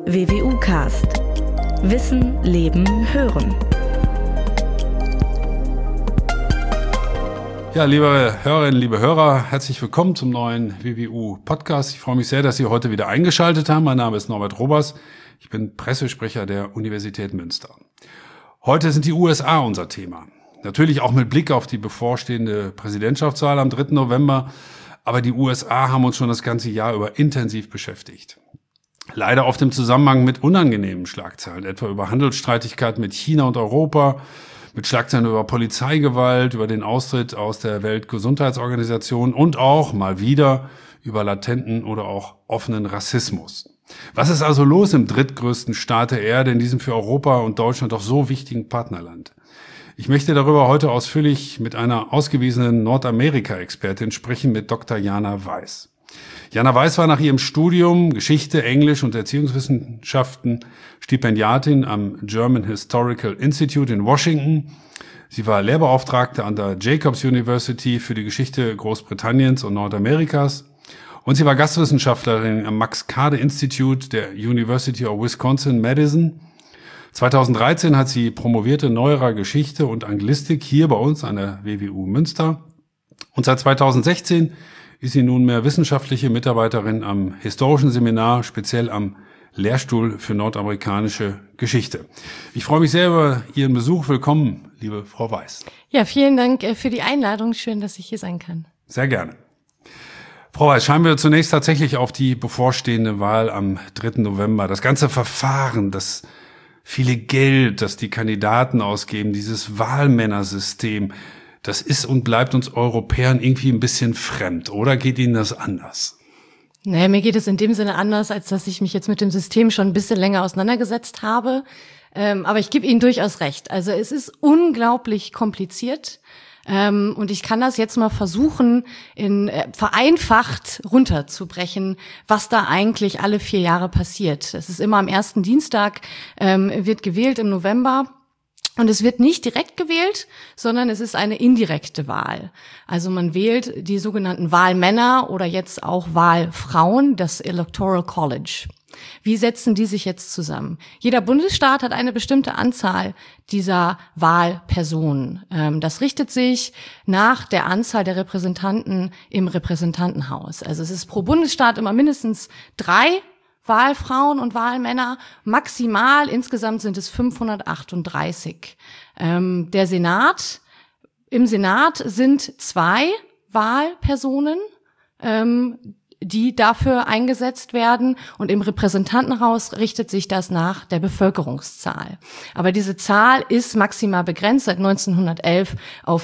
WWU-Cast. Wissen, Leben, Hören. Ja, liebe Hörerinnen, liebe Hörer, herzlich willkommen zum neuen WWU-Podcast. Ich freue mich sehr, dass Sie heute wieder eingeschaltet haben. Mein Name ist Norbert Robers. Ich bin Pressesprecher der Universität Münster. Heute sind die USA unser Thema. Natürlich auch mit Blick auf die bevorstehende Präsidentschaftswahl am 3. November. Aber die USA haben uns schon das ganze Jahr über intensiv beschäftigt. Leider oft im Zusammenhang mit unangenehmen Schlagzeilen, etwa über Handelsstreitigkeiten mit China und Europa, mit Schlagzeilen über Polizeigewalt, über den Austritt aus der Weltgesundheitsorganisation und auch mal wieder über latenten oder auch offenen Rassismus. Was ist also los im drittgrößten Staat der Erde, in diesem für Europa und Deutschland doch so wichtigen Partnerland? Ich möchte darüber heute ausführlich mit einer ausgewiesenen Nordamerika-Expertin sprechen, mit Dr. Jana Weiß. Jana Weiß war nach ihrem Studium Geschichte, Englisch und Erziehungswissenschaften Stipendiatin am German Historical Institute in Washington. Sie war Lehrbeauftragte an der Jacobs University für die Geschichte Großbritanniens und Nordamerikas. Und sie war Gastwissenschaftlerin am Max-Kade Institute der University of Wisconsin-Madison. 2013 hat sie promovierte Neuerer Geschichte und Anglistik hier bei uns an der WWU Münster. Und seit 2016 ist sie nunmehr wissenschaftliche Mitarbeiterin am Historischen Seminar, speziell am Lehrstuhl für nordamerikanische Geschichte. Ich freue mich sehr über Ihren Besuch. Willkommen, liebe Frau Weiß. Ja, vielen Dank für die Einladung. Schön, dass ich hier sein kann. Sehr gerne. Frau Weiß, schauen wir zunächst tatsächlich auf die bevorstehende Wahl am 3. November. Das ganze Verfahren, das viele Geld, das die Kandidaten ausgeben, dieses Wahlmännersystem, das ist und bleibt uns Europäern irgendwie ein bisschen fremd. Oder geht Ihnen das anders? Naja, mir geht es in dem Sinne anders, als dass ich mich jetzt mit dem System schon ein bisschen länger auseinandergesetzt habe. Aber ich gebe Ihnen durchaus recht. Also es ist unglaublich kompliziert. Und ich kann das jetzt mal versuchen, vereinfacht runterzubrechen, was da eigentlich alle 4 Jahre passiert. Es ist immer am ersten Dienstag, wird gewählt im November. Und es wird nicht direkt gewählt, sondern es ist eine indirekte Wahl. Also man wählt die sogenannten Wahlmänner oder jetzt auch Wahlfrauen, das Electoral College. Wie setzen die sich jetzt zusammen? Jeder Bundesstaat hat eine bestimmte Anzahl dieser Wahlpersonen. Das richtet sich nach der Anzahl der Repräsentanten im Repräsentantenhaus. Also es ist pro Bundesstaat immer mindestens 3 Wahlfrauen und Wahlmänner, maximal insgesamt sind es 538. Im Senat sind 2 Wahlpersonen, die dafür eingesetzt werden, und im Repräsentantenhaus richtet sich das nach der Bevölkerungszahl. Aber diese Zahl ist maximal begrenzt seit 1911 auf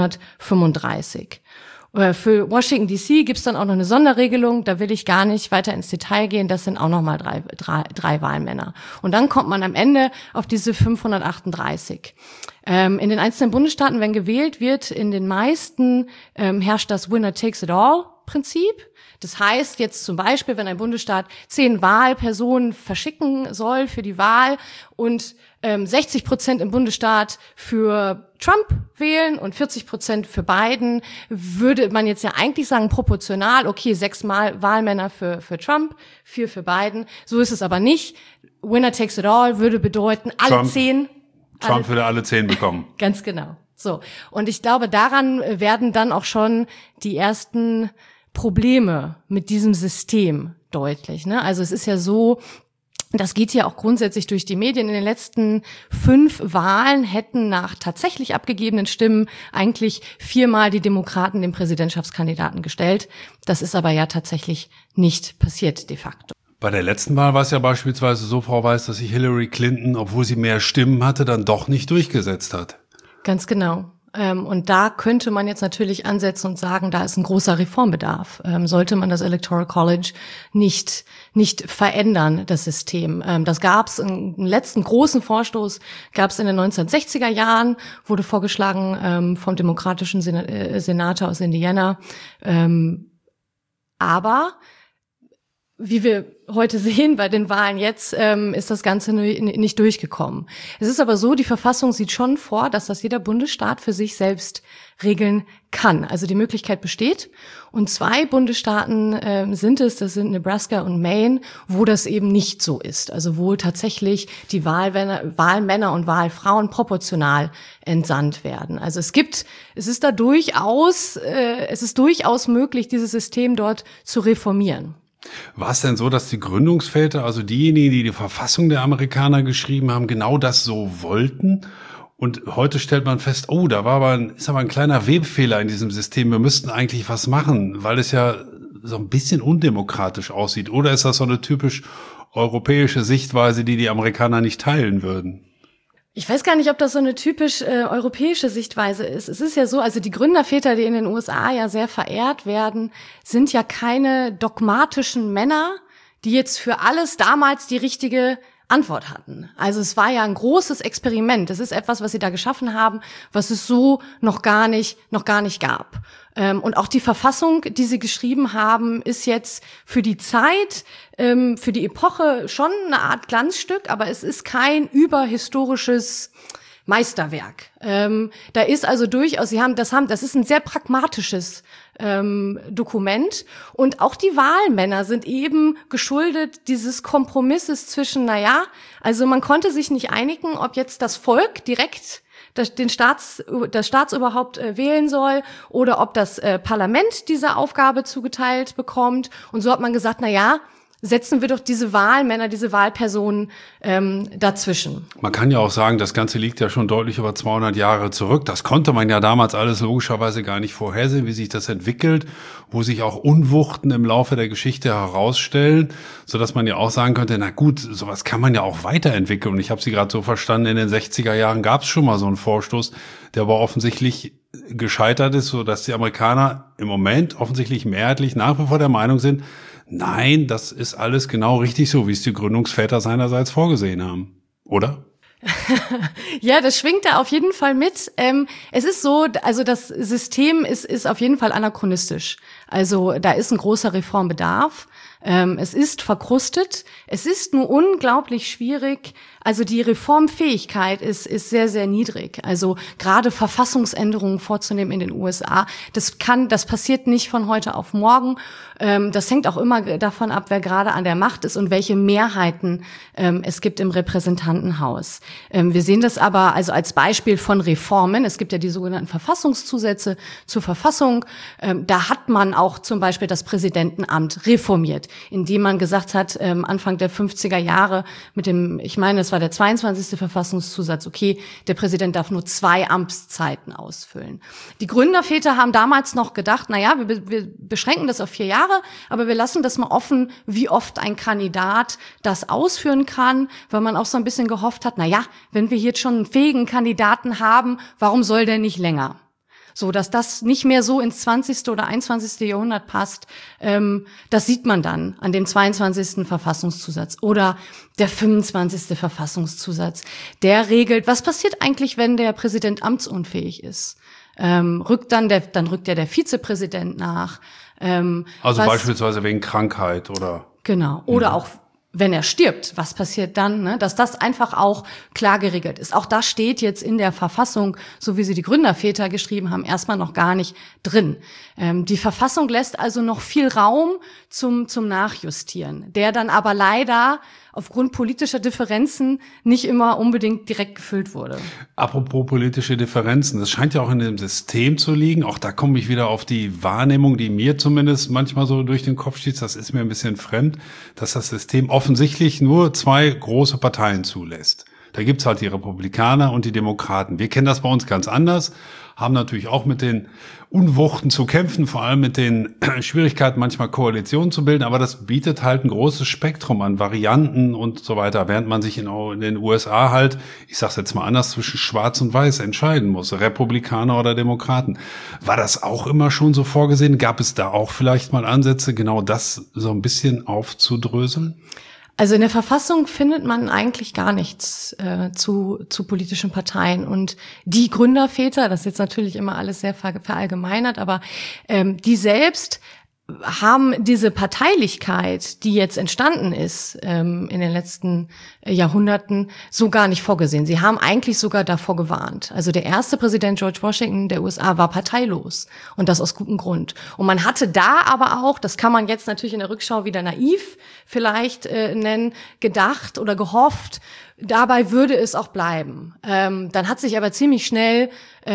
435. Für Washington D.C. gibt's dann auch noch eine Sonderregelung, da will ich gar nicht weiter ins Detail gehen, das sind auch noch mal 3 Wahlmänner. Und dann kommt man am Ende auf diese 538. In den einzelnen Bundesstaaten, wenn gewählt wird, in den meisten herrscht das Winner-takes-it-all-Prinzip. Das heißt jetzt zum Beispiel, wenn ein Bundesstaat 10 Wahlpersonen verschicken soll für die Wahl und 60% im Bundesstaat für Trump wählen und 40% für Biden, würde man jetzt ja eigentlich sagen, proportional, okay, 6 Wahlmänner für Trump, 4 für Biden. So ist es aber nicht. Winner takes it all würde bedeuten, alle 10. Trump würde alle 10 bekommen. Ganz genau. So. Und ich glaube, daran werden dann auch schon die ersten Probleme mit diesem System deutlich, ne? Also es ist ja so, das geht ja auch grundsätzlich durch die Medien. In den letzten 5 Wahlen hätten nach tatsächlich abgegebenen Stimmen eigentlich 4-mal die Demokraten den Präsidentschaftskandidaten gestellt. Das ist aber ja tatsächlich nicht passiert de facto. Bei der letzten Wahl war es ja beispielsweise so, Frau Weiß, dass sich Hillary Clinton, obwohl sie mehr Stimmen hatte, dann doch nicht durchgesetzt hat. Ganz genau. Und da könnte man jetzt natürlich ansetzen und sagen, da ist ein großer Reformbedarf. Sollte man das Electoral College nicht verändern, das System. Das gab's, einen letzten großen Vorstoß gab's in den 1960er Jahren, wurde vorgeschlagen vom demokratischen Senator aus Indiana. Aber wie wir heute sehen bei den Wahlen jetzt, ist das Ganze nicht durchgekommen. Es ist aber so, die Verfassung sieht schon vor, dass das jeder Bundesstaat für sich selbst regeln kann. Also die Möglichkeit besteht. Und 2 Bundesstaaten sind es, das sind Nebraska und Maine, wo das eben nicht so ist. Also wo tatsächlich die Wahlmänner und Wahlfrauen proportional entsandt werden. Also es ist durchaus möglich, dieses System dort zu reformieren. War es denn so, dass die Gründungsväter, also diejenigen, die die Verfassung der Amerikaner geschrieben haben, genau das so wollten? Und heute stellt man fest, oh, ist aber ein kleiner Webfehler in diesem System. Wir müssten eigentlich was machen, weil es ja so ein bisschen undemokratisch aussieht. Oder ist das so eine typisch europäische Sichtweise, die Amerikaner nicht teilen würden? Ich weiß gar nicht, ob das so eine typisch europäische Sichtweise ist. Es ist ja so, also die Gründerväter, die in den USA ja sehr verehrt werden, sind ja keine dogmatischen Männer, die jetzt für alles damals die richtige Antwort hatten. Also es war ja ein großes Experiment. Das ist etwas, was sie da geschaffen haben, was es so noch gar nicht gab. Und auch die Verfassung, die sie geschrieben haben, ist jetzt für die Zeit, für die Epoche schon eine Art Glanzstück, aber es ist kein überhistorisches Meisterwerk. Da ist also durchaus, das ist ein sehr pragmatisches Dokument. Und auch die Wahlmänner sind eben geschuldet dieses Kompromisses zwischen, also man konnte sich nicht einigen, ob jetzt das Volk direkt das Staatsoberhaupt wählen soll oder ob das Parlament diese Aufgabe zugeteilt bekommt. Und so hat man gesagt, setzen wir doch diese Wahlmänner, diese Wahlpersonen dazwischen. Man kann ja auch sagen, das Ganze liegt ja schon deutlich über 200 Jahre zurück. Das konnte man ja damals alles logischerweise gar nicht vorhersehen, wie sich das entwickelt, wo sich auch Unwuchten im Laufe der Geschichte herausstellen, sodass man ja auch sagen könnte, na gut, sowas kann man ja auch weiterentwickeln. Und ich habe Sie gerade so verstanden, in den 60er Jahren gab es schon mal so einen Vorstoß, der aber offensichtlich gescheitert ist, sodass die Amerikaner im Moment offensichtlich mehrheitlich nach wie vor der Meinung sind, nein, das ist alles genau richtig so, wie es die Gründungsväter seinerseits vorgesehen haben, oder? Ja, das schwingt da auf jeden Fall mit. Es ist so, also das System ist auf jeden Fall anachronistisch. Also da ist ein großer Reformbedarf. Es ist verkrustet. Es ist nur unglaublich schwierig. Also die Reformfähigkeit ist sehr, sehr niedrig. Also gerade Verfassungsänderungen vorzunehmen in den USA, das passiert nicht von heute auf morgen. Das hängt auch immer davon ab, wer gerade an der Macht ist und welche Mehrheiten es gibt im Repräsentantenhaus. Wir sehen das aber also als Beispiel von Reformen. Es gibt ja die sogenannten Verfassungszusätze zur Verfassung. Da hat man auch zum Beispiel das Präsidentenamt reformiert, indem man gesagt hat, Anfang der 50er Jahre ich meine, es war der 22. Verfassungszusatz, okay, der Präsident darf nur 2 Amtszeiten ausfüllen. Die Gründerväter haben damals noch gedacht, wir beschränken das auf 4 Jahre, aber wir lassen das mal offen, wie oft ein Kandidat das ausführen kann, weil man auch so ein bisschen gehofft hat, wenn wir jetzt schon einen fähigen Kandidaten haben, warum soll der nicht länger? So, dass das nicht mehr so ins 20. oder 21. Jahrhundert passt, das sieht man dann an dem 22. Verfassungszusatz oder der 25. Verfassungszusatz. Der regelt, was passiert eigentlich, wenn der Präsident amtsunfähig ist? Rückt ja der Vizepräsident nach. Beispielsweise wegen Krankheit oder? Genau. Oder auch wenn er stirbt, was passiert dann, ne? Dass das einfach auch klar geregelt ist. Auch das steht jetzt in der Verfassung, so wie sie die Gründerväter geschrieben haben, erstmal noch gar nicht drin. Die Verfassung lässt also noch viel Raum zum Nachjustieren, der dann aber leider aufgrund politischer Differenzen nicht immer unbedingt direkt gefüllt wurde. Apropos politische Differenzen, das scheint ja auch in dem System zu liegen. Auch da komme ich wieder auf die Wahrnehmung, die mir zumindest manchmal so durch den Kopf steht. Das ist mir ein bisschen fremd, dass das System offensichtlich nur 2 große Parteien zulässt. Da gibt's halt die Republikaner und die Demokraten. Wir kennen das bei uns ganz anders, haben natürlich auch mit den Unwuchten zu kämpfen, vor allem mit den Schwierigkeiten, manchmal Koalitionen zu bilden, aber das bietet halt ein großes Spektrum an Varianten und so weiter, während man sich in den USA halt, ich sag's jetzt mal anders, zwischen Schwarz und Weiß entscheiden muss, Republikaner oder Demokraten. War das auch immer schon so vorgesehen? Gab es da auch vielleicht mal Ansätze, genau das so ein bisschen aufzudröseln? Also in der Verfassung findet man eigentlich gar nichts zu politischen Parteien. Und die Gründerväter, das ist jetzt natürlich immer alles sehr verallgemeinert, aber die selbst haben diese Parteilichkeit, die jetzt entstanden ist in den letzten Jahrhunderten, so gar nicht vorgesehen. Sie haben eigentlich sogar davor gewarnt. Also der erste Präsident George Washington der USA war parteilos und das aus gutem Grund. Und man hatte da aber auch, das kann man jetzt natürlich in der Rückschau wieder naiv vielleicht nennen, gedacht oder gehofft, dabei würde es auch bleiben. Dann hat sich aber ziemlich schnell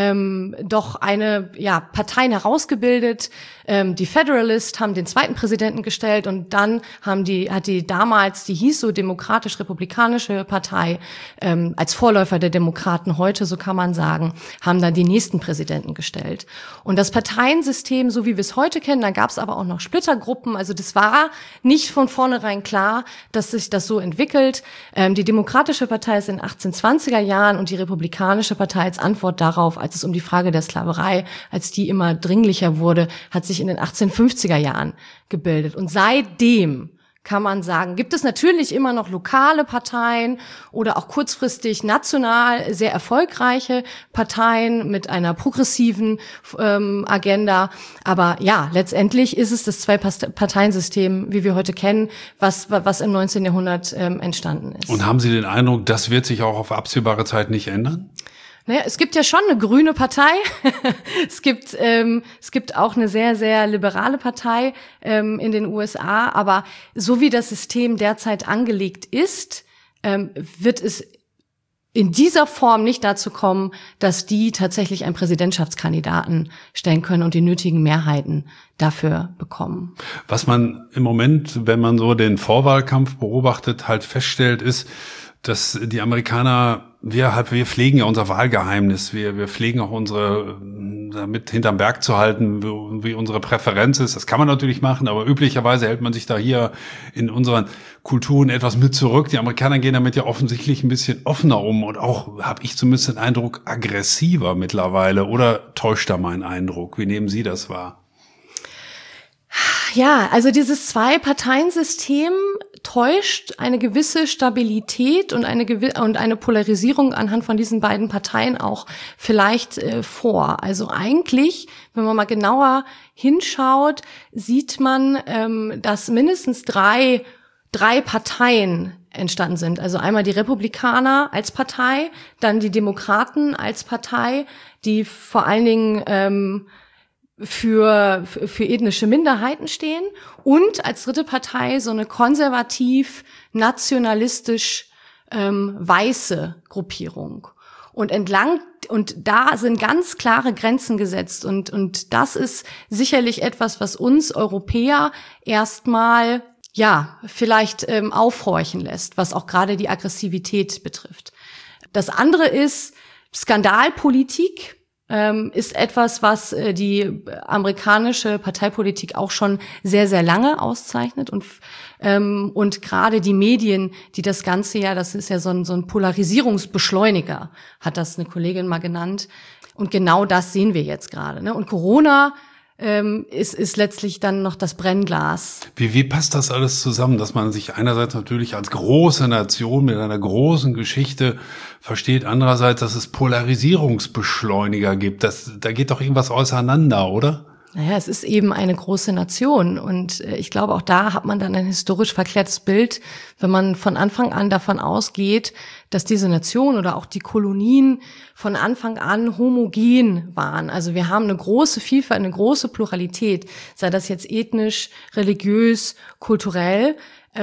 doch eine Parteien herausgebildet. Die Federalists haben den zweiten Präsidenten gestellt und dann hat die damals, die hieß so Demokratisch-Republikanische Partei, als Vorläufer der Demokraten heute, so kann man sagen, haben dann die nächsten Präsidenten gestellt. Und das Parteiensystem, so wie wir es heute kennen, da gab es aber auch noch Splittergruppen. Also das war nicht von vornherein klar, dass sich das so entwickelt. Die Demokratische Partei ist in den 1820er Jahren und die Republikanische Partei als Antwort darauf, als es um die Frage der Sklaverei, als die immer dringlicher wurde, hat sich in den 1850er Jahren gebildet. Und seitdem kann man sagen, gibt es natürlich immer noch lokale Parteien oder auch kurzfristig national sehr erfolgreiche Parteien mit einer progressiven Agenda. Aber ja, letztendlich ist es das Zwei-Parteien-System, wie wir heute kennen, was im 19. Jahrhundert entstanden ist. Und haben Sie den Eindruck, das wird sich auch auf absehbare Zeit nicht ändern? Naja, es gibt ja schon eine grüne Partei. Es gibt auch eine sehr, sehr liberale Partei in den USA. Aber so wie das System derzeit angelegt ist, wird es in dieser Form nicht dazu kommen, dass die tatsächlich einen Präsidentschaftskandidaten stellen können und die nötigen Mehrheiten dafür bekommen. Was man im Moment, wenn man so den Vorwahlkampf beobachtet, halt feststellt, ist, dass die Amerikaner, wir pflegen ja unser Wahlgeheimnis, wir pflegen auch unsere, damit hinterm Berg zu halten, wie unsere Präferenz ist. Das kann man natürlich machen, aber üblicherweise hält man sich da hier in unseren Kulturen etwas mit zurück. Die Amerikaner gehen damit ja offensichtlich ein bisschen offener um und auch, habe ich zumindest den Eindruck, aggressiver mittlerweile. Oder täuscht da mein Eindruck? Wie nehmen Sie das wahr? Ja, also dieses Zwei-Parteien-System täuscht eine gewisse Stabilität und eine Polarisierung anhand von diesen beiden Parteien auch vielleicht vor. Also eigentlich, wenn man mal genauer hinschaut, sieht man, dass mindestens drei Parteien entstanden sind. Also einmal die Republikaner als Partei, dann die Demokraten als Partei, die vor allen Dingen für ethnische Minderheiten stehen und als dritte Partei so eine konservativ-nationalistisch weiße Gruppierung. Und da sind ganz klare Grenzen gesetzt und das ist sicherlich etwas, was uns Europäer erstmal vielleicht aufhorchen lässt, was auch gerade die Aggressivität betrifft. Das andere ist Skandalpolitik. Ist etwas, was die amerikanische Parteipolitik auch schon sehr, sehr lange auszeichnet und gerade die Medien, die das Ganze das ist ja so ein Polarisierungsbeschleuniger, hat das eine Kollegin mal genannt. Und genau das sehen wir jetzt gerade, ne? Und Corona ist letztlich dann noch das Brennglas. Wie passt das alles zusammen, dass man sich einerseits natürlich als große Nation mit einer großen Geschichte versteht, andererseits, dass es Polarisierungsbeschleuniger gibt. Da geht doch irgendwas auseinander, oder? Naja, es ist eben eine große Nation und ich glaube, auch da hat man dann ein historisch verklärtes Bild, wenn man von Anfang an davon ausgeht, dass diese Nation oder auch die Kolonien von Anfang an homogen waren. Also wir haben eine große Vielfalt, eine große Pluralität, sei das jetzt ethnisch, religiös, kulturell,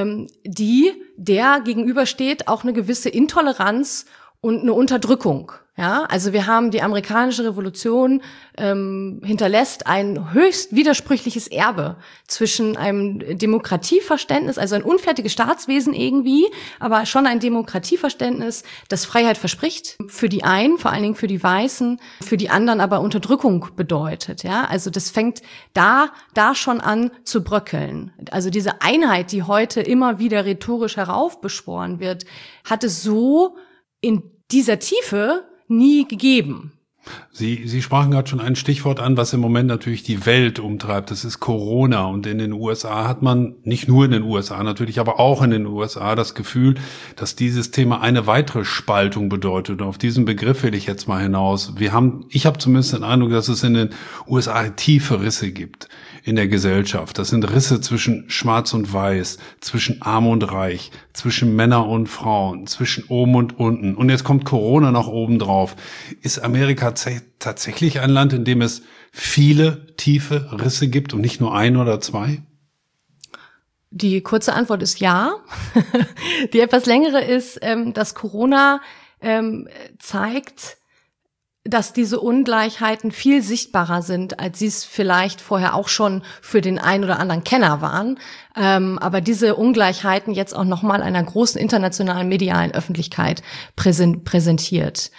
der gegenübersteht auch eine gewisse Intoleranz und eine Unterdrückung. Ja, also wir haben die amerikanische Revolution hinterlässt ein höchst widersprüchliches Erbe zwischen einem Demokratieverständnis, also ein unfertiges Staatswesen irgendwie, aber schon ein Demokratieverständnis, das Freiheit verspricht für die einen, vor allen Dingen für die Weißen, für die anderen aber Unterdrückung bedeutet. Ja, also das fängt da schon an zu bröckeln. Also diese Einheit, die heute immer wieder rhetorisch heraufbeschworen wird, hat es so in dieser Tiefe nie gegeben. Sie sprachen gerade schon ein Stichwort an, was im Moment natürlich die Welt umtreibt. Das ist Corona. Und in den USA hat man, nicht nur in den USA natürlich, aber auch in den USA das Gefühl, dass dieses Thema eine weitere Spaltung bedeutet. Und auf diesen Begriff will ich jetzt mal hinaus. Ich habe zumindest den Eindruck, dass es in den USA tiefe Risse gibt. in der Gesellschaft. Das sind Risse zwischen Schwarz und Weiß, zwischen Arm und Reich, zwischen Männer und Frauen, zwischen oben und unten. Und jetzt kommt Corona noch oben drauf. Ist Amerika tatsächlich ein Land, in dem es viele tiefe Risse gibt und nicht nur ein oder zwei? Die kurze Antwort ist ja. Die etwas längere ist, dass Corona zeigt, dass diese Ungleichheiten viel sichtbarer sind, als sie es vielleicht vorher auch schon für den einen oder anderen Kenner waren. Aber diese Ungleichheiten jetzt auch nochmal einer großen internationalen medialen Öffentlichkeit präsentiert.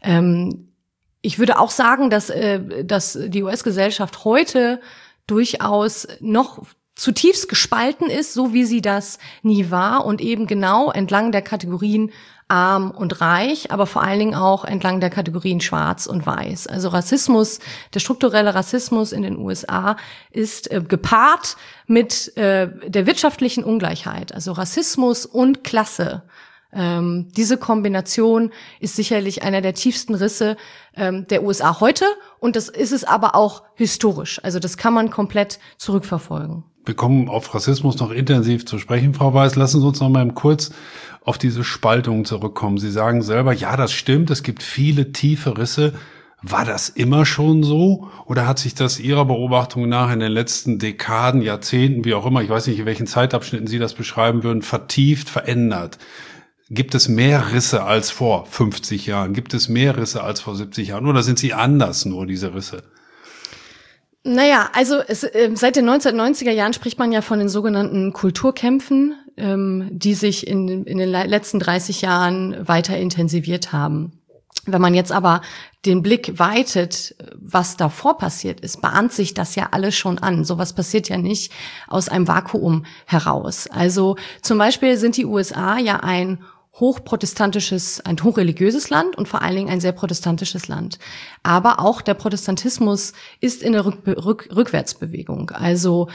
Ich würde auch sagen, dass die US-Gesellschaft heute durchaus noch zutiefst gespalten ist, so wie sie das nie war und eben genau entlang der Kategorien arm und reich, aber vor allen Dingen auch entlang der Kategorien schwarz und weiß. Also Rassismus, der strukturelle Rassismus in den USA ist gepaart mit der wirtschaftlichen Ungleichheit, also Rassismus und Klasse. Diese Kombination ist sicherlich einer der tiefsten Risse der USA heute und das ist es aber auch historisch. Also das kann man komplett zurückverfolgen. Wir kommen auf Rassismus noch intensiv zu sprechen, Frau Weiß. Lassen Sie uns noch mal kurz auf diese Spaltung zurückkommen. Sie sagen selber, ja, das stimmt, es gibt viele tiefe Risse. War das immer schon so? Oder hat sich das Ihrer Beobachtung nach in den letzten Dekaden, Jahrzehnten, wie auch immer, ich weiß nicht, in welchen Zeitabschnitten Sie das beschreiben würden, vertieft, verändert? Gibt es mehr Risse als vor 50 Jahren? Gibt es mehr Risse als vor 70 Jahren? Oder sind sie anders nur, diese Risse? Naja, also seit den 1990er Jahren spricht man ja von den sogenannten Kulturkämpfen, die sich in den letzten 30 Jahren weiter intensiviert haben. Wenn man jetzt aber den Blick weitet, was davor passiert ist, bahnt sich das ja alles schon an. Sowas passiert ja nicht aus einem Vakuum heraus. Also zum Beispiel sind die USA ja ein hochprotestantisches, ein hochreligiöses Land und vor allen Dingen ein sehr protestantisches Land. Aber auch der Protestantismus ist in der Rückwärtsbewegung. Also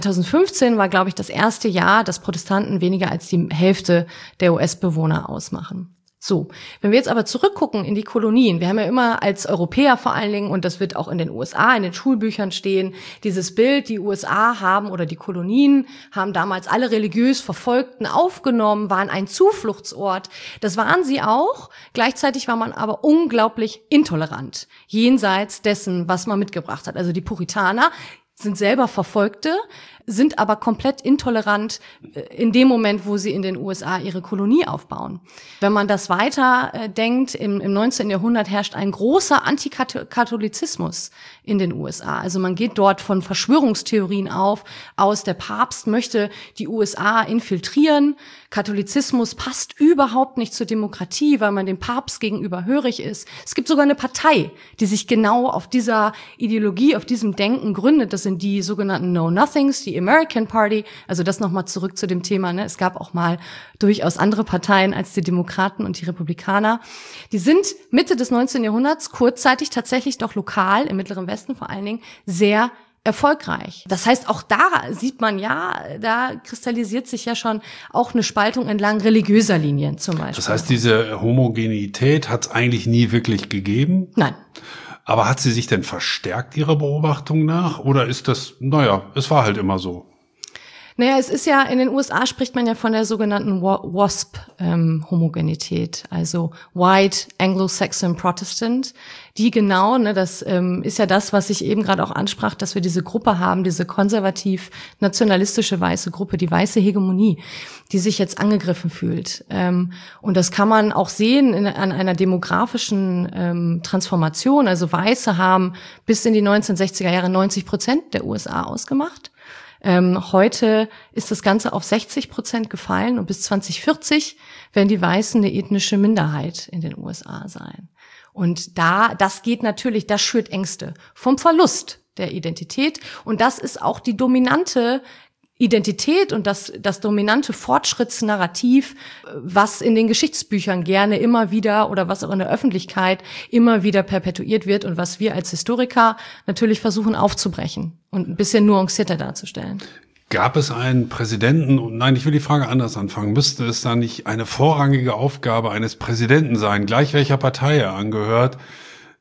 2015 war, glaube ich, das erste Jahr, dass Protestanten weniger als die Hälfte der US-Bewohner ausmachen. So, wenn wir jetzt aber zurückgucken in die Kolonien, wir haben ja immer als Europäer vor allen Dingen, und das wird auch in den USA, in den Schulbüchern stehen, dieses Bild, die USA haben oder die Kolonien haben damals alle religiös Verfolgten aufgenommen, waren ein Zufluchtsort. Das waren sie auch. Gleichzeitig war man aber unglaublich intolerant, jenseits dessen, was man mitgebracht hat. Also die Puritaner sind selber Verfolgte, sind aber komplett intolerant in dem Moment, wo sie in den USA ihre Kolonie aufbauen. Wenn man das weiter denkt, im 19. Jahrhundert herrscht ein großer Antikatholizismus in den USA. Also man geht dort von Verschwörungstheorien aus, der Papst möchte die USA infiltrieren. Katholizismus passt überhaupt nicht zur Demokratie, weil man dem Papst gegenüber hörig ist. Es gibt sogar eine Partei, die sich genau auf dieser Ideologie, auf diesem Denken gründet. Das sind die sogenannten Know-Nothings, die American Party. Also das nochmal zurück zu dem Thema. Ne? Es gab auch mal durchaus andere Parteien als die Demokraten und die Republikaner. Die sind Mitte des 19. Jahrhunderts kurzzeitig tatsächlich doch lokal, im Mittleren Westen vor allen Dingen, sehr erfolgreich. Das heißt, auch da sieht man ja, da kristallisiert sich ja schon auch eine Spaltung entlang religiöser Linien zum Beispiel. Das heißt, diese Homogenität hat es eigentlich nie wirklich gegeben? Nein. Aber hat sie sich denn verstärkt, Ihrer Beobachtung nach? Oder ist das, es war halt immer so? Naja, es ist ja, in den USA spricht man ja von der sogenannten WASP-Homogenität, also White, Anglo-Saxon, Protestant, die genau, das ist ja das, was ich eben gerade auch ansprach, dass wir diese Gruppe haben, diese konservativ-nationalistische weiße Gruppe, die weiße Hegemonie, die sich jetzt angegriffen fühlt. Und das kann man auch sehen an einer demografischen Transformation. Also Weiße haben bis in die 1960er Jahre 90% der USA ausgemacht. Heute ist das Ganze auf 60% gefallen und bis 2040 werden die Weißen eine ethnische Minderheit in den USA sein. Und das geht natürlich, das schürt Ängste vom Verlust der Identität. Und das ist auch die dominante Identität und das dominante Fortschrittsnarrativ, was in den Geschichtsbüchern gerne immer wieder oder was auch in der Öffentlichkeit immer wieder perpetuiert wird und was wir als Historiker natürlich versuchen aufzubrechen und ein bisschen nuancierter darzustellen. Gab es einen Präsidenten, nein, ich will die Frage anders anfangen, müsste es da nicht eine vorrangige Aufgabe eines Präsidenten sein, gleich welcher Partei er angehört,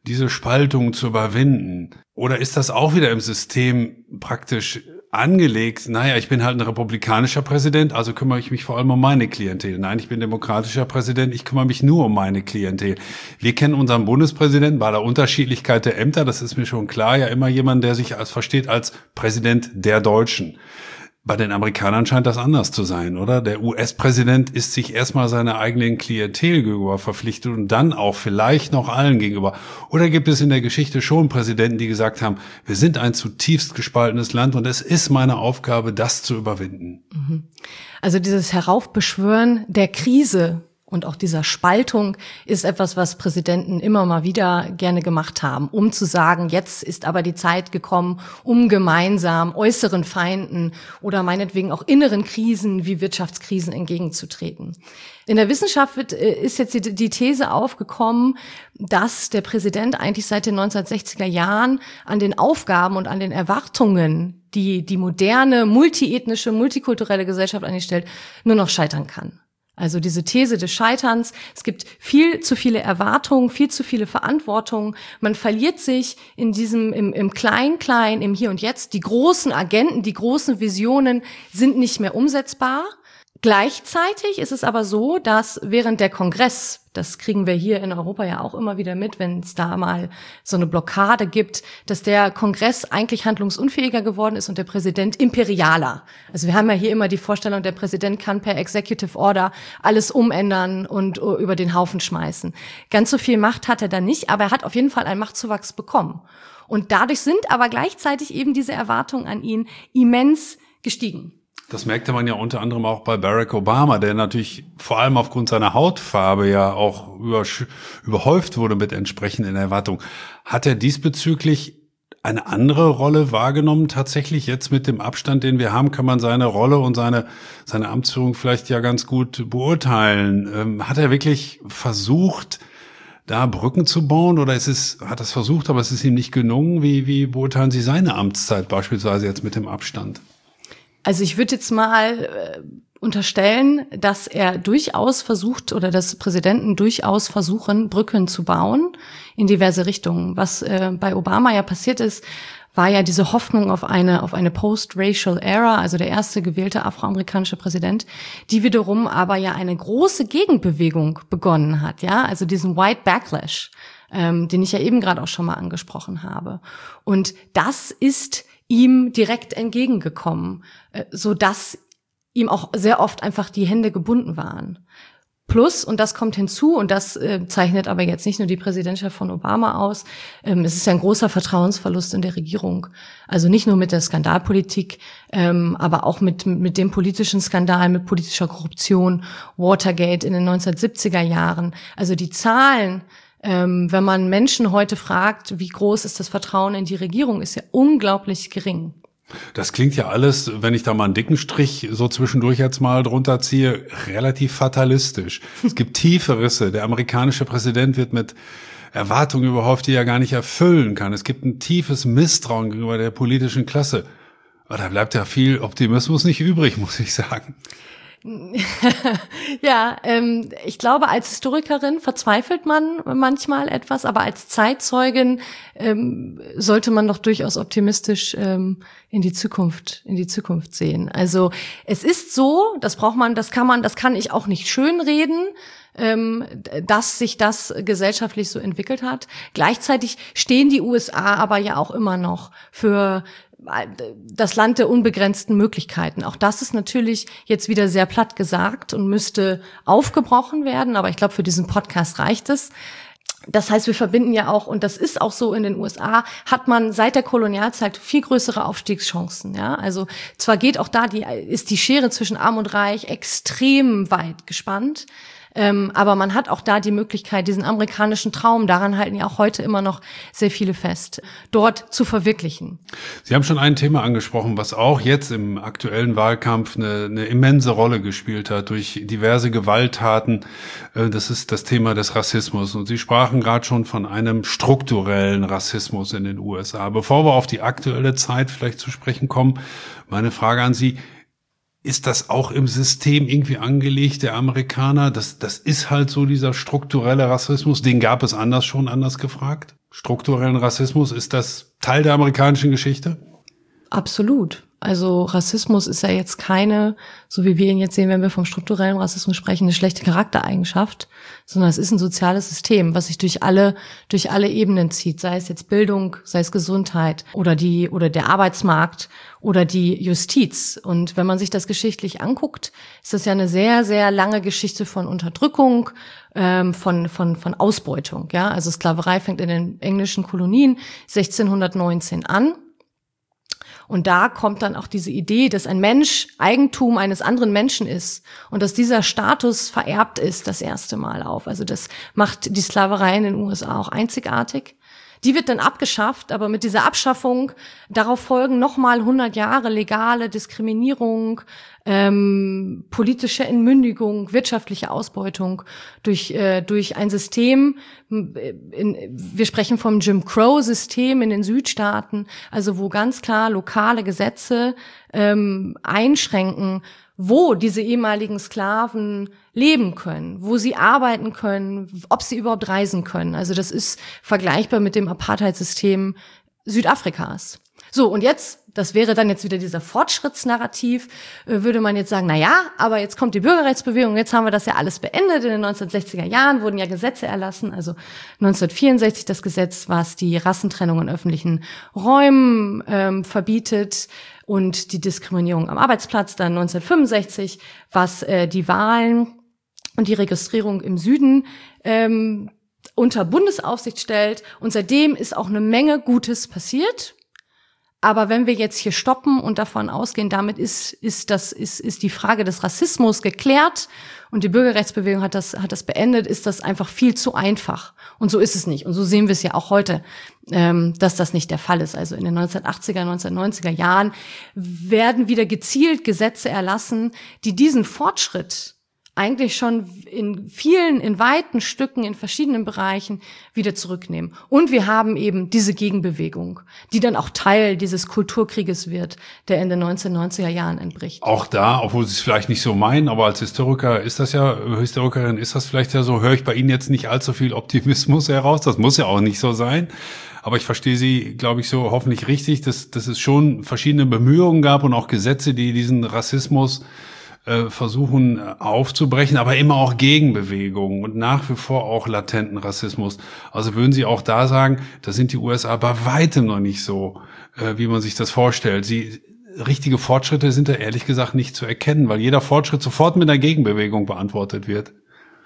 diese Spaltung zu überwinden? Oder ist das auch wieder im System praktisch angelegt? Naja, ich bin halt ein republikanischer Präsident, also kümmere ich mich vor allem um meine Klientel. Nein, ich bin demokratischer Präsident, ich kümmere mich nur um meine Klientel. Wir kennen unseren Bundespräsidenten bei der Unterschiedlichkeit der Ämter, das ist mir schon klar, ja immer jemand, der sich versteht als Präsident der Deutschen. Bei den Amerikanern scheint das anders zu sein, oder? Der US-Präsident ist sich erstmal seiner eigenen Klientel gegenüber verpflichtet und dann auch vielleicht noch allen gegenüber. Oder gibt es in der Geschichte schon Präsidenten, die gesagt haben, wir sind ein zutiefst gespaltenes Land und es ist meine Aufgabe, das zu überwinden? Also dieses Heraufbeschwören der Krise und auch dieser Spaltung ist etwas, was Präsidenten immer mal wieder gerne gemacht haben, um zu sagen, jetzt ist aber die Zeit gekommen, um gemeinsam äußeren Feinden oder meinetwegen auch inneren Krisen wie Wirtschaftskrisen entgegenzutreten. In der Wissenschaft ist jetzt die These aufgekommen, dass der Präsident eigentlich seit den 1960er Jahren an den Aufgaben und an den Erwartungen, die die moderne, multiethnische, multikulturelle Gesellschaft an ihn stellt, nur noch scheitern kann. Also diese These des Scheiterns, es gibt viel zu viele Erwartungen, viel zu viele Verantwortungen. Man verliert sich in diesem, im Klein-Klein, im Hier und Jetzt. Die großen Agenden, die großen Visionen sind nicht mehr umsetzbar. Gleichzeitig ist es aber so, dass während der Kongress, das kriegen wir hier in Europa ja auch immer wieder mit, wenn es da mal so eine Blockade gibt, dass der Kongress eigentlich handlungsunfähiger geworden ist und der Präsident imperialer. Also wir haben ja hier immer die Vorstellung, der Präsident kann per Executive Order alles umändern und über den Haufen schmeißen. Ganz so viel Macht hat er da nicht, aber er hat auf jeden Fall einen Machtzuwachs bekommen. Und dadurch sind aber gleichzeitig eben diese Erwartungen an ihn immens gestiegen. Das merkte man ja unter anderem auch bei Barack Obama, der natürlich vor allem aufgrund seiner Hautfarbe ja auch überhäuft wurde mit entsprechenden Erwartungen. Hat er diesbezüglich eine andere Rolle wahrgenommen? Tatsächlich jetzt mit dem Abstand, den wir haben, kann man seine Rolle und seine Amtsführung vielleicht ja ganz gut beurteilen. Hat er wirklich versucht, da Brücken zu bauen, oder hat er es versucht, aber es ist ihm nicht gelungen? Wie beurteilen Sie seine Amtszeit beispielsweise jetzt mit dem Abstand? Also ich würde jetzt mal unterstellen, dass er durchaus versucht oder dass Präsidenten durchaus versuchen, Brücken zu bauen in diverse Richtungen. Was bei Obama ja passiert ist, war ja diese Hoffnung auf eine Post-Racial Era, also der erste gewählte afroamerikanische Präsident, die wiederum aber ja eine große Gegenbewegung begonnen hat, ja, also diesen White Backlash, den ich ja eben gerade auch schon mal angesprochen habe. Und das ist ihm direkt entgegengekommen, so dass ihm auch sehr oft einfach die Hände gebunden waren. Plus, und das kommt hinzu, und das zeichnet aber jetzt nicht nur die Präsidentschaft von Obama aus, es ist ja ein großer Vertrauensverlust in der Regierung. Also nicht nur mit der Skandalpolitik, aber auch mit dem politischen Skandal, mit politischer Korruption, Watergate in den 1970er Jahren. Also die Zahlen, wenn man Menschen heute fragt, wie groß ist das Vertrauen in die Regierung, ist ja unglaublich gering. Das klingt ja alles, wenn ich da mal einen dicken Strich so zwischendurch jetzt mal drunter ziehe, relativ fatalistisch. Es gibt tiefe Risse. Der amerikanische Präsident wird mit Erwartungen überhaupt, die er gar nicht erfüllen kann. Es gibt ein tiefes Misstrauen gegenüber der politischen Klasse. Aber da bleibt ja viel Optimismus nicht übrig, muss ich sagen. Ja, ich glaube, als Historikerin verzweifelt man manchmal etwas, aber als Zeitzeugin sollte man doch durchaus optimistisch in die Zukunft sehen. Also es ist so, das kann ich auch nicht schönreden, dass sich das gesellschaftlich so entwickelt hat. Gleichzeitig stehen die USA aber ja auch immer noch für das Land der unbegrenzten Möglichkeiten. Auch das ist natürlich jetzt wieder sehr platt gesagt und müsste aufgebrochen werden, aber ich glaube, für diesen Podcast reicht es. Das heißt, wir verbinden ja auch, und das ist auch so in den USA, hat man seit der Kolonialzeit viel größere Aufstiegschancen. Ja, also zwar geht auch da ist die Schere zwischen Arm und Reich extrem weit gespannt. Aber man hat auch da die Möglichkeit, diesen amerikanischen Traum, daran halten ja auch heute immer noch sehr viele fest, dort zu verwirklichen. Sie haben schon ein Thema angesprochen, was auch jetzt im aktuellen Wahlkampf eine immense Rolle gespielt hat durch diverse Gewalttaten. Das ist das Thema des Rassismus. Und Sie sprachen gerade schon von einem strukturellen Rassismus in den USA. Bevor wir auf die aktuelle Zeit vielleicht zu sprechen kommen, meine Frage an Sie: Ist das auch im System irgendwie angelegt, der Amerikaner? Das ist halt so dieser strukturelle Rassismus. Den gab es anders gefragt? strukturellen Rassismus? Ist das Teil der amerikanischen Geschichte? Absolut. Also Rassismus ist ja jetzt keine, so wie wir ihn jetzt sehen, wenn wir vom strukturellen Rassismus sprechen, eine schlechte Charaktereigenschaft, sondern es ist ein soziales System, was sich durch alle Ebenen zieht, sei es jetzt Bildung, sei es Gesundheit oder der Arbeitsmarkt oder die Justiz. Und wenn man sich das geschichtlich anguckt, ist das ja eine sehr, sehr lange Geschichte von Unterdrückung, von Ausbeutung. Ja, also Sklaverei fängt in den englischen Kolonien 1619 an. Und da kommt dann auch diese Idee, dass ein Mensch Eigentum eines anderen Menschen ist und dass dieser Status vererbt ist, das erste Mal auf. Also das macht die Sklaverei in den USA auch einzigartig. Die wird dann abgeschafft, aber mit dieser Abschaffung, darauf folgen nochmal 100 Jahre legale Diskriminierung, politische Entmündigung, wirtschaftliche Ausbeutung durch ein System. Wir sprechen vom Jim Crow-System in den Südstaaten, also wo ganz klar lokale Gesetze einschränken, wo diese ehemaligen Sklaven leben können, wo sie arbeiten können, ob sie überhaupt reisen können. Also das ist vergleichbar mit dem Apartheid-System Südafrikas. So, und jetzt, das wäre dann jetzt wieder dieser Fortschrittsnarrativ, würde man jetzt sagen, na ja, aber jetzt kommt die Bürgerrechtsbewegung, jetzt haben wir das ja alles beendet. In den 1960er Jahren wurden ja Gesetze erlassen, also 1964 das Gesetz, was die Rassentrennung in öffentlichen Räumen verbietet und die Diskriminierung am Arbeitsplatz, dann 1965, was die Wahlen und die Registrierung im Süden unter Bundesaufsicht stellt. Und seitdem ist auch eine Menge Gutes passiert. Aber wenn wir jetzt hier stoppen und davon ausgehen, damit ist die Frage des Rassismus geklärt und die Bürgerrechtsbewegung hat das beendet, ist das einfach viel zu einfach. Und so ist es nicht. Und so sehen wir es ja auch heute, dass das nicht der Fall ist. Also in den 1980er, 1990er Jahren werden wieder gezielt Gesetze erlassen, die diesen Fortschritt eigentlich schon in weiten Stücken, in verschiedenen Bereichen wieder zurücknehmen. Und wir haben eben diese Gegenbewegung, die dann auch Teil dieses Kulturkrieges wird, der in den 1990er Jahren entbricht. Auch da, obwohl Sie es vielleicht nicht so meinen, aber als Historikerin ist das vielleicht ja so, höre ich bei Ihnen jetzt nicht allzu viel Optimismus heraus. Das muss ja auch nicht so sein. Aber ich verstehe Sie, glaube ich, so hoffentlich richtig, dass es schon verschiedene Bemühungen gab und auch Gesetze, die diesen Rassismus versuchen aufzubrechen, aber immer auch Gegenbewegungen und nach wie vor auch latenten Rassismus. Also würden Sie auch da sagen, da sind die USA bei weitem noch nicht so, wie man sich das vorstellt. Richtige Fortschritte sind da ehrlich gesagt nicht zu erkennen, weil jeder Fortschritt sofort mit einer Gegenbewegung beantwortet wird.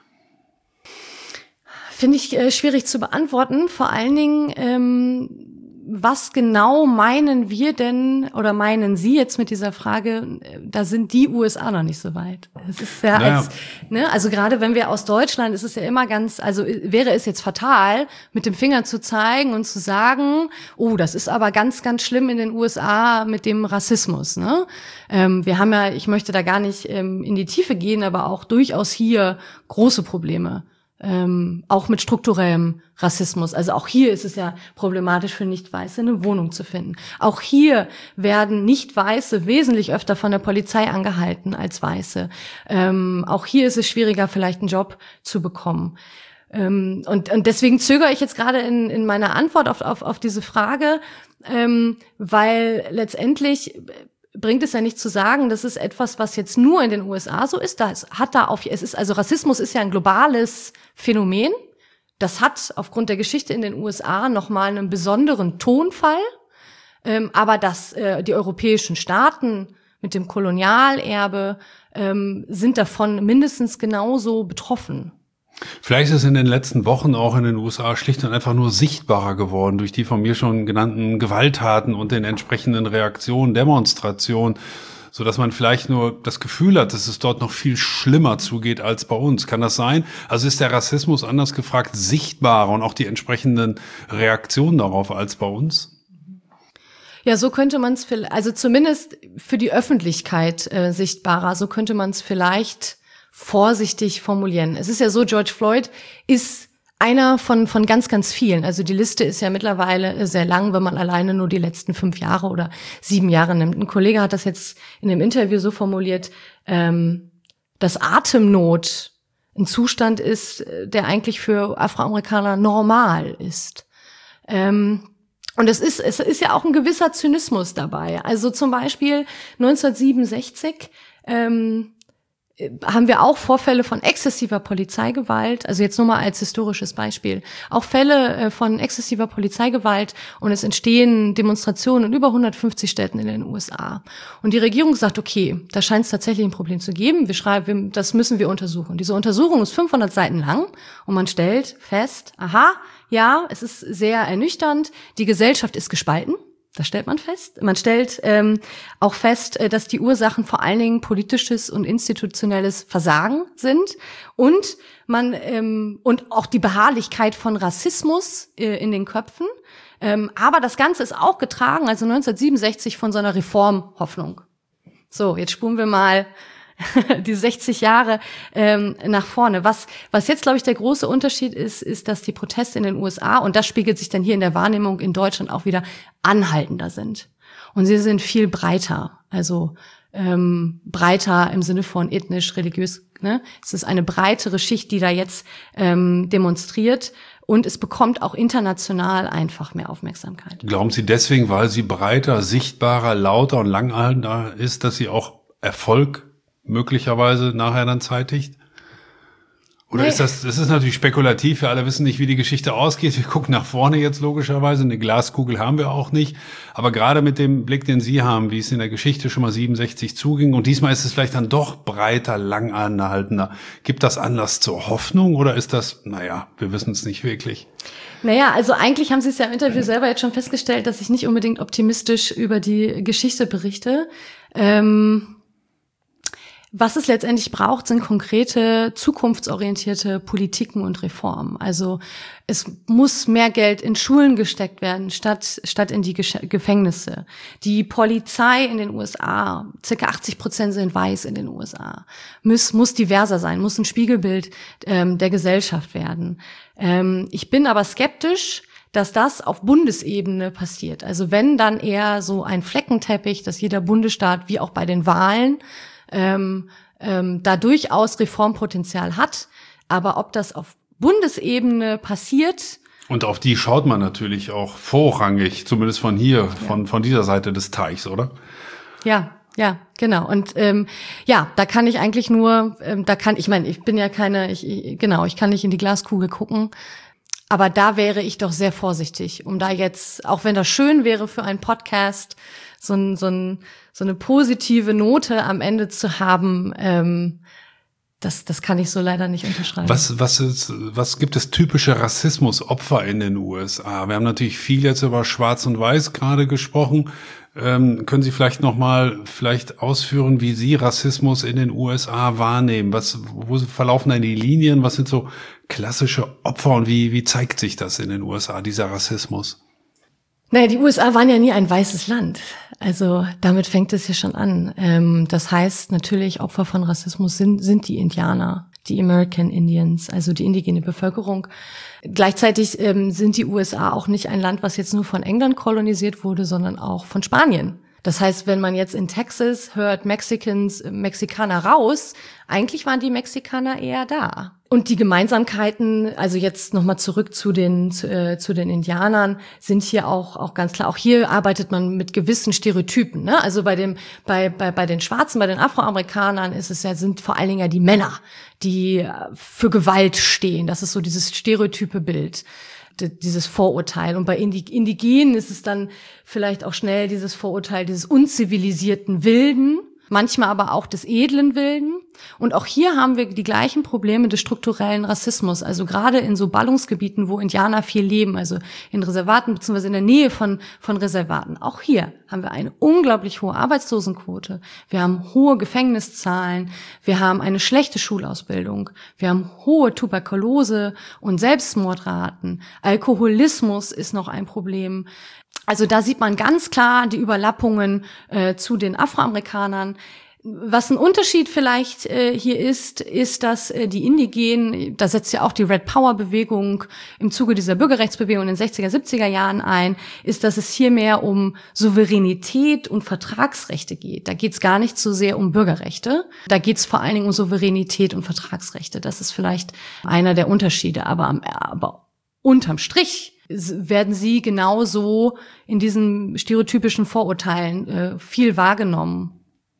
Finde ich schwierig zu beantworten. Vor allen Dingen, was genau meinen wir denn oder meinen Sie jetzt mit dieser Frage, da sind die USA noch nicht so weit. Es ist ja also gerade wenn wir aus Deutschland, ist es ja immer wäre es jetzt fatal, mit dem Finger zu zeigen und zu sagen, oh, das ist aber ganz, ganz schlimm in den USA mit dem Rassismus, ne? Wir haben ja, ich möchte da gar nicht in die Tiefe gehen, aber auch durchaus hier große Probleme. Auch mit strukturellem Rassismus. Also auch hier ist es ja problematisch für Nicht-Weiße, eine Wohnung zu finden. Auch hier werden Nicht-Weiße wesentlich öfter von der Polizei angehalten als Weiße. Auch hier ist es schwieriger, vielleicht einen Job zu bekommen. Und deswegen zögere ich jetzt gerade in meiner Antwort auf diese Frage, weil letztendlich bringt es ja nicht zu sagen, das ist etwas, was jetzt nur in den USA so ist. Rassismus ist ja ein globales Phänomen. Das hat aufgrund der Geschichte in den USA nochmal einen besonderen Tonfall. Aber die europäischen Staaten mit dem Kolonialerbe sind davon mindestens genauso betroffen. Vielleicht ist es in den letzten Wochen auch in den USA schlicht und einfach nur sichtbarer geworden durch die von mir schon genannten Gewalttaten und den entsprechenden Reaktionen, Demonstrationen, so dass man vielleicht nur das Gefühl hat, dass es dort noch viel schlimmer zugeht als bei uns. Kann das sein? Also ist der Rassismus, anders gefragt, sichtbarer und auch die entsprechenden Reaktionen darauf als bei uns? Ja, so könnte man es, also zumindest für die Öffentlichkeit sichtbarer, so könnte man es vielleicht vorsichtig formulieren. Es ist ja so, George Floyd ist einer von ganz, ganz vielen. Also die Liste ist ja mittlerweile sehr lang, wenn man alleine nur die letzten 5 Jahre oder 7 Jahre nimmt. Ein Kollege hat das jetzt in dem Interview so formuliert, dass Atemnot ein Zustand ist, der eigentlich für Afroamerikaner normal ist. Und es ist ja auch ein gewisser Zynismus dabei. Also zum Beispiel 1967 haben wir auch Vorfälle von exzessiver Polizeigewalt, also jetzt nur mal als historisches Beispiel, auch Fälle von exzessiver Polizeigewalt, und es entstehen Demonstrationen in über 150 Städten in den USA. Und die Regierung sagt, okay, da scheint es tatsächlich ein Problem zu geben, das müssen wir untersuchen. Diese Untersuchung ist 500 Seiten lang und man stellt fest, aha, ja, es ist sehr ernüchternd, die Gesellschaft ist gespalten. Das stellt man fest. Man stellt auch fest, dass die Ursachen vor allen Dingen politisches und institutionelles Versagen sind und und auch die Beharrlichkeit von Rassismus in den Köpfen. Aber das Ganze ist auch getragen, also 1967, von so einer Reformhoffnung. So, jetzt spulen wir mal die 60 Jahre nach vorne. Was jetzt, glaube ich, der große Unterschied ist, dass die Proteste in den USA, und das spiegelt sich dann hier in der Wahrnehmung in Deutschland auch wieder, anhaltender sind. Und sie sind viel breiter, also breiter im Sinne von ethnisch, religiös. Ne? Es ist eine breitere Schicht, die da jetzt demonstriert, und es bekommt auch international einfach mehr Aufmerksamkeit. Glauben Sie deswegen, weil sie breiter, sichtbarer, lauter und langanhaltender ist, dass sie auch Erfolg möglicherweise nachher dann zeitigt? Oder ist das ist natürlich spekulativ, wir alle wissen nicht, wie die Geschichte ausgeht. Wir gucken nach vorne jetzt logischerweise, eine Glaskugel haben wir auch nicht. Aber gerade mit dem Blick, den Sie haben, wie es in der Geschichte schon mal 67 zuging, und diesmal ist es vielleicht dann doch breiter, langanhaltender. Gibt das Anlass zur Hoffnung oder ist das, naja, wir wissen es nicht wirklich? Naja, also eigentlich haben Sie es ja im Interview selber jetzt schon festgestellt, dass ich nicht unbedingt optimistisch über die Geschichte berichte. Was es letztendlich braucht, sind konkrete, zukunftsorientierte Politiken und Reformen. Also es muss mehr Geld in Schulen gesteckt werden, statt in die Gefängnisse. Die Polizei in den USA, circa 80% sind weiß in den USA, muss diverser sein, muss ein Spiegelbild der Gesellschaft werden. Ich bin aber skeptisch, dass das auf Bundesebene passiert. Also wenn, dann eher so ein Fleckenteppich, dass jeder Bundesstaat, wie auch bei den Wahlen, da durchaus Reformpotenzial hat. Aber ob das auf Bundesebene passiert. Und auf die schaut man natürlich auch vorrangig, zumindest von hier, von dieser Seite des Teichs, oder? Ja, genau. Und da kann ich eigentlich nur, ich bin ja keine, ich kann nicht in die Glaskugel gucken. Aber da wäre ich doch sehr vorsichtig, um da jetzt, auch wenn das schön wäre für einen Podcast, so eine positive Note am Ende zu haben, das kann ich so leider nicht unterschreiben. Was gibt es typische Rassismusopfer in den USA? Wir haben natürlich viel jetzt über Schwarz und Weiß gerade gesprochen. Können Sie vielleicht nochmal ausführen, wie Sie Rassismus in den USA wahrnehmen? Wo verlaufen denn die Linien? Was sind so klassische Opfer und wie zeigt sich das in den USA, dieser Rassismus? Naja, die USA waren ja nie ein weißes Land. Also damit fängt es ja schon an. Das heißt natürlich, Opfer von Rassismus sind die Indianer, die American Indians, also die indigene Bevölkerung. Gleichzeitig sind die USA auch nicht ein Land, was jetzt nur von England kolonisiert wurde, sondern auch von Spanien. Das heißt, wenn man jetzt in Texas hört, Mexikaner raus, eigentlich waren die Mexikaner eher da. Und die Gemeinsamkeiten, also jetzt nochmal zurück zu den Indianern, sind hier auch ganz klar. Auch hier arbeitet man mit gewissen Stereotypen, ne? Also bei den Schwarzen, bei den Afroamerikanern sind vor allen Dingen ja die Männer, die für Gewalt stehen. Das ist so dieses stereotype Bild, dieses Vorurteil. Und bei Indigenen ist es dann vielleicht auch schnell dieses Vorurteil dieses unzivilisierten Wilden, manchmal aber auch des edlen Wilden. Und auch hier haben wir die gleichen Probleme des strukturellen Rassismus. Also gerade in so Ballungsgebieten, wo Indianer viel leben, also in Reservaten beziehungsweise in der Nähe von Reservaten. Auch hier haben wir eine unglaublich hohe Arbeitslosenquote. Wir haben hohe Gefängniszahlen. Wir haben eine schlechte Schulausbildung. Wir haben hohe Tuberkulose- und Selbstmordraten. Alkoholismus ist noch ein Problem. Also da sieht man ganz klar die Überlappungen zu den Afroamerikanern. Was ein Unterschied vielleicht hier ist, dass die Indigenen, da setzt ja auch die Red Power Bewegung im Zuge dieser Bürgerrechtsbewegung in den 60er, 70er Jahren ein, ist, dass es hier mehr um Souveränität und Vertragsrechte geht. Da geht es gar nicht so sehr um Bürgerrechte. Da geht es vor allen Dingen um Souveränität und Vertragsrechte. Das ist vielleicht einer der Unterschiede. Aber unterm Strich werden sie genauso in diesen stereotypischen Vorurteilen viel wahrgenommen.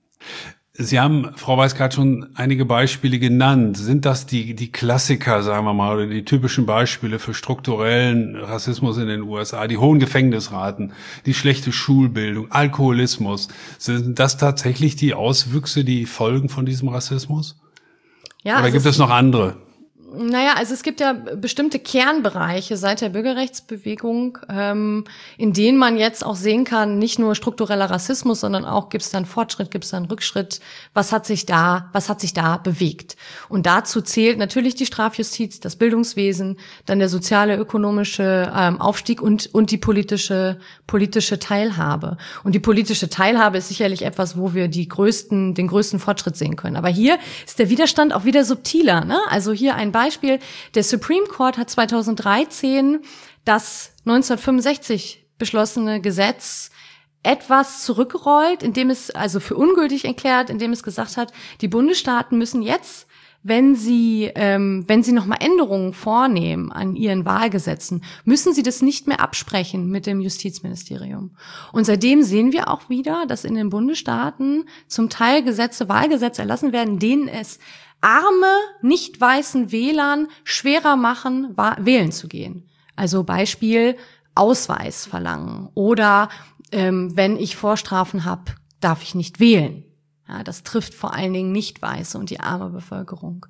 Sie haben, Frau Weiß, gerade schon einige Beispiele genannt. Sind das die Klassiker, sagen wir mal, oder die typischen Beispiele für strukturellen Rassismus in den USA? Die hohen Gefängnisraten, die schlechte Schulbildung, Alkoholismus. Sind das tatsächlich die Auswüchse, die Folgen von diesem Rassismus? Ja, oder gibt es noch andere? Naja, also es gibt ja bestimmte Kernbereiche seit der Bürgerrechtsbewegung, in denen man jetzt auch sehen kann, nicht nur struktureller Rassismus, sondern auch gibt es dann Fortschritt, gibt es dann Rückschritt, was hat sich da bewegt. Und dazu zählt natürlich die Strafjustiz, das Bildungswesen, dann der soziale, ökonomische Aufstieg und die politische Teilhabe. Und die politische Teilhabe ist sicherlich etwas, wo wir den größten Fortschritt sehen können. Aber hier ist der Widerstand auch wieder subtiler, ne? Also hier ein Beispiel, der Supreme Court hat 2013 das 1965 beschlossene Gesetz etwas zurückgerollt, indem es also für ungültig erklärt, indem es gesagt hat, die Bundesstaaten müssen jetzt, wenn sie nochmal Änderungen vornehmen an ihren Wahlgesetzen, müssen sie das nicht mehr absprechen mit dem Justizministerium. Und seitdem sehen wir auch wieder, dass in den Bundesstaaten zum Teil Wahlgesetze erlassen werden, denen es arme, nicht weißen Wählern schwerer machen, wählen zu gehen. Also Beispiel Ausweis verlangen oder wenn ich Vorstrafen habe, darf ich nicht wählen. Ja, das trifft vor allen Dingen Nicht-Weiße und die arme Bevölkerung.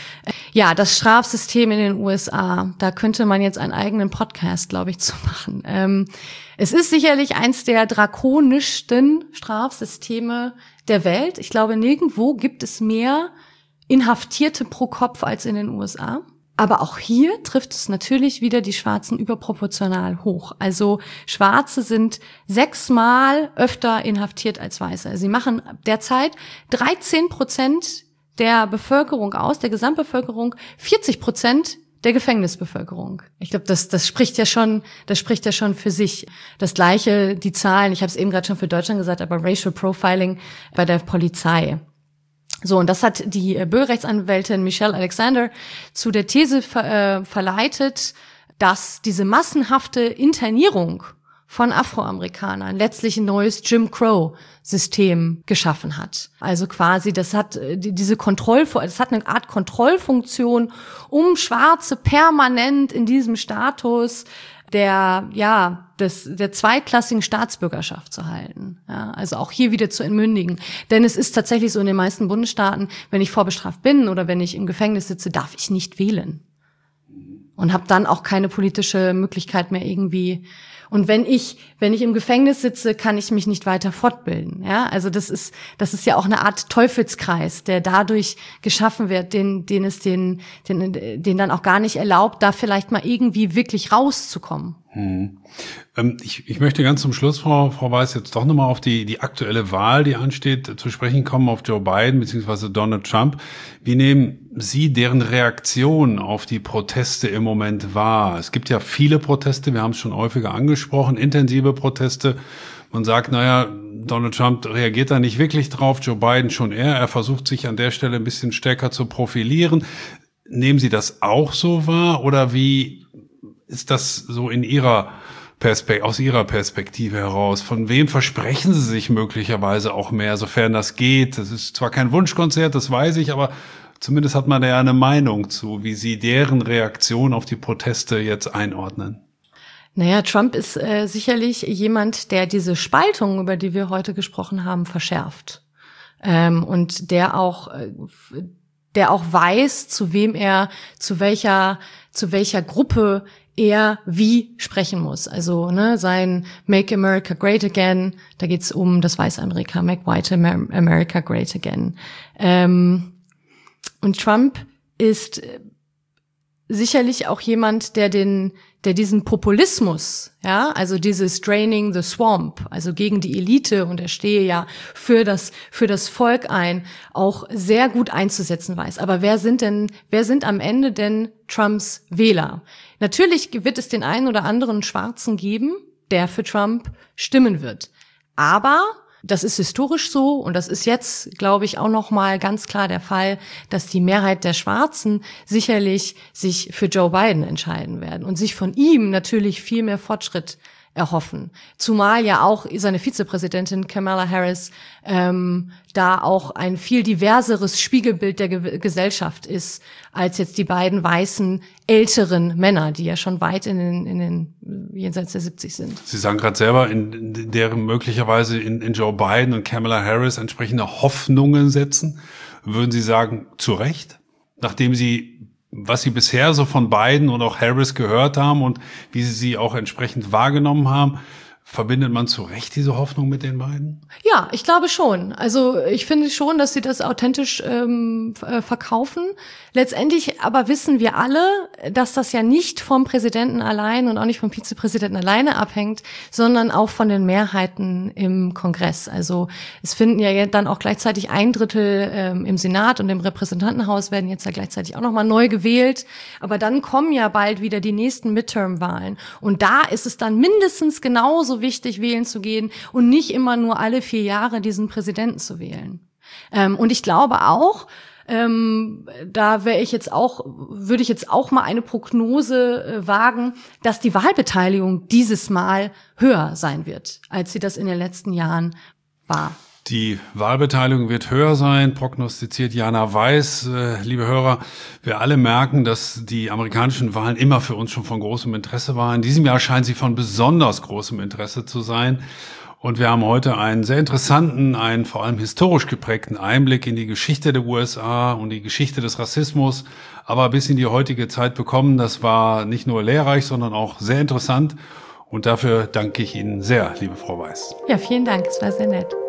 Ja, das Strafsystem in den USA, da könnte man jetzt einen eigenen Podcast, glaube ich, zu machen. Es ist sicherlich eins der drakonischsten Strafsysteme der Welt. Ich glaube, nirgendwo gibt es mehr Inhaftierte pro Kopf als in den USA. Aber auch hier trifft es natürlich wieder die Schwarzen überproportional hoch. Also Schwarze sind 6-mal öfter inhaftiert als Weiße. Also sie machen derzeit 13% der Bevölkerung aus, der Gesamtbevölkerung, 40% der Gefängnisbevölkerung. Ich glaube, das spricht ja schon für sich. Das Gleiche, die Zahlen, ich habe es eben gerade schon für Deutschland gesagt, aber Racial Profiling bei der Polizei. So, und das hat die Bürgerrechtsanwältin Michelle Alexander zu der These verleitet, dass diese massenhafte Internierung von Afroamerikanern letztlich ein neues Jim Crow-System geschaffen hat. Also quasi, das hat eine Art Kontrollfunktion, um Schwarze permanent in diesem Status der zweitklassigen Staatsbürgerschaft zu halten. Ja, also auch hier wieder zu entmündigen. Denn es ist tatsächlich so in den meisten Bundesstaaten, wenn ich vorbestraft bin oder wenn ich im Gefängnis sitze, darf ich nicht wählen. Und habe dann auch keine politische Möglichkeit mehr irgendwie. Und wenn ich im Gefängnis sitze, kann ich mich nicht weiter fortbilden. Ja, also das ist ja auch eine Art Teufelskreis, der dadurch geschaffen wird, den dann auch gar nicht erlaubt, da vielleicht mal irgendwie wirklich rauszukommen. Ich möchte ganz zum Schluss, Frau Weiß, jetzt doch nochmal auf die aktuelle Wahl, die ansteht, zu sprechen kommen, auf Joe Biden bzw. Donald Trump. Wie nehmen Sie deren Reaktion auf die Proteste im Moment wahr? Es gibt ja viele Proteste, wir haben es schon häufiger angesprochen, intensive Proteste. Man sagt, Donald Trump reagiert da nicht wirklich drauf, Joe Biden schon eher. Er versucht sich an der Stelle ein bisschen stärker zu profilieren. Nehmen Sie das auch so wahr oder wie ist das so aus Ihrer Perspektive heraus? Von wem versprechen Sie sich möglicherweise auch mehr, sofern das geht? Das ist zwar kein Wunschkonzert, das weiß ich, aber zumindest hat man da ja eine Meinung zu, wie Sie deren Reaktion auf die Proteste jetzt einordnen. Naja, Trump ist sicherlich jemand, der diese Spaltung, über die wir heute gesprochen haben, verschärft. Und der auch weiß, zu welcher Gruppe er wie sprechen muss. Also sein Make America Great Again, da geht's um das weiße Amerika, Make White America Great Again. Und Trump ist sicherlich auch jemand, der diesen Populismus, ja, also dieses Draining the Swamp, also gegen die Elite, und er stehe ja für das Volk ein, auch sehr gut einzusetzen weiß. Aber wer sind am Ende denn Trumps Wähler? Natürlich wird es den einen oder anderen Schwarzen geben, der für Trump stimmen wird. Aber Das ist historisch so und das ist jetzt, glaube ich, auch noch mal ganz klar der Fall, dass die Mehrheit der Schwarzen sicherlich sich für Joe Biden entscheiden werden und sich von ihm natürlich viel mehr Fortschritt erhoffen. Zumal ja auch seine Vizepräsidentin Kamala Harris da auch ein viel diverseres Spiegelbild der Gesellschaft ist, als jetzt die beiden weißen, älteren Männer, die ja schon weit in den jenseits der 70 sind. Sie sagen gerade selber, in deren möglicherweise in Joe Biden und Kamala Harris entsprechende Hoffnungen setzen. Würden Sie sagen, zu Recht? Nachdem was Sie bisher so von Biden und auch Harris gehört haben und wie Sie auch entsprechend wahrgenommen haben, verbindet man zu Recht diese Hoffnung mit den beiden? Ja, ich glaube schon. Also ich finde schon, dass sie das authentisch verkaufen. Letztendlich aber wissen wir alle, dass das ja nicht vom Präsidenten allein und auch nicht vom Vizepräsidenten alleine abhängt, sondern auch von den Mehrheiten im Kongress. Also es finden ja dann auch gleichzeitig 1/3 im Senat und im Repräsentantenhaus werden jetzt ja gleichzeitig auch nochmal neu gewählt. Aber dann kommen ja bald wieder die nächsten Midterm-Wahlen. Und da ist es dann mindestens genauso wichtig, wählen zu gehen und nicht immer nur alle 4 Jahre diesen Präsidenten zu wählen. Und ich glaube auch, da würde ich jetzt auch mal eine Prognose wagen, dass die Wahlbeteiligung dieses Mal höher sein wird, als sie das in den letzten Jahren war. Die Wahlbeteiligung wird höher sein, prognostiziert Jana Weiß. Liebe Hörer, wir alle merken, dass die amerikanischen Wahlen immer für uns schon von großem Interesse waren. In diesem Jahr scheinen sie von besonders großem Interesse zu sein. Und wir haben heute einen sehr interessanten, einen vor allem historisch geprägten Einblick in die Geschichte der USA und die Geschichte des Rassismus, aber bis in die heutige Zeit bekommen. Das war nicht nur lehrreich, sondern auch sehr interessant. Und dafür danke ich Ihnen sehr, liebe Frau Weiß. Ja, vielen Dank. Es war sehr nett.